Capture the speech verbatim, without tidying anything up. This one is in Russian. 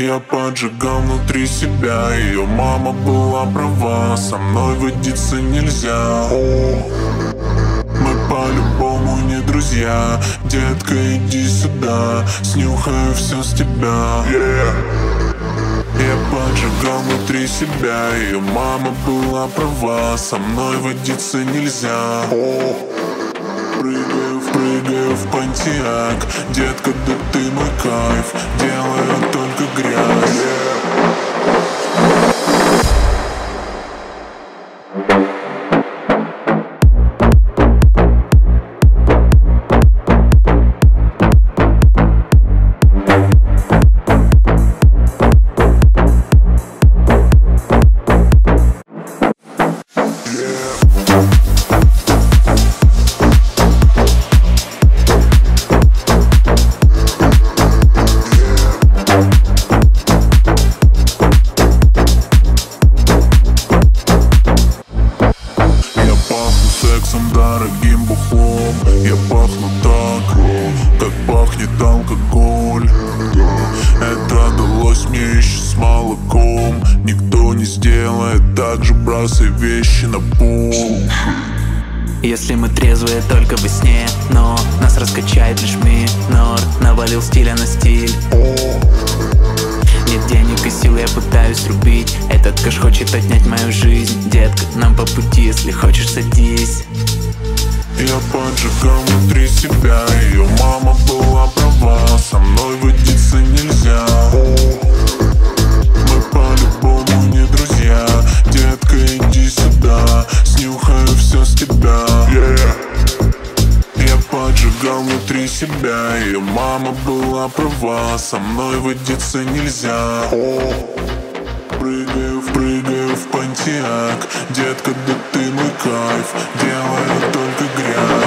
Я поджигал внутри себя, ее мама была права, со мной водиться нельзя. Мы по-любому не друзья, детка, иди сюда, снюхаю все с тебя. Yeah. Я поджигал внутри себя, ее мама была права, со мной водиться нельзя. Прыгаю, прыгаю в Понтиак, детка, да ты мой кайф, делаю только грязь. Yeah. Дорогим бухлом, я пахну так, как пахнет алкоголь. Это далось мне еще с молоком. Никто не сделает так же, бросай вещи на пол. Если мы трезвые только во сне, но нас раскачает лишь минор. Навалил стиля на стиль. Нет денег и сил, я пытаюсь рубить. Этот кэш хочет отнять мою жизнь. Детка, нам по пути, если хочешь, садись. Я поджигал внутри себя, ее мама была права, со мной водиться нельзя. Мы по-любому не друзья, детка, иди сюда, снюхаю все с тебя. Yeah. Я поджигал внутри себя, ее мама была права, со мной водиться нельзя. Прыгаю, прыгаю в Понтиак, детка, да ты мой кайф, делаю только грязь.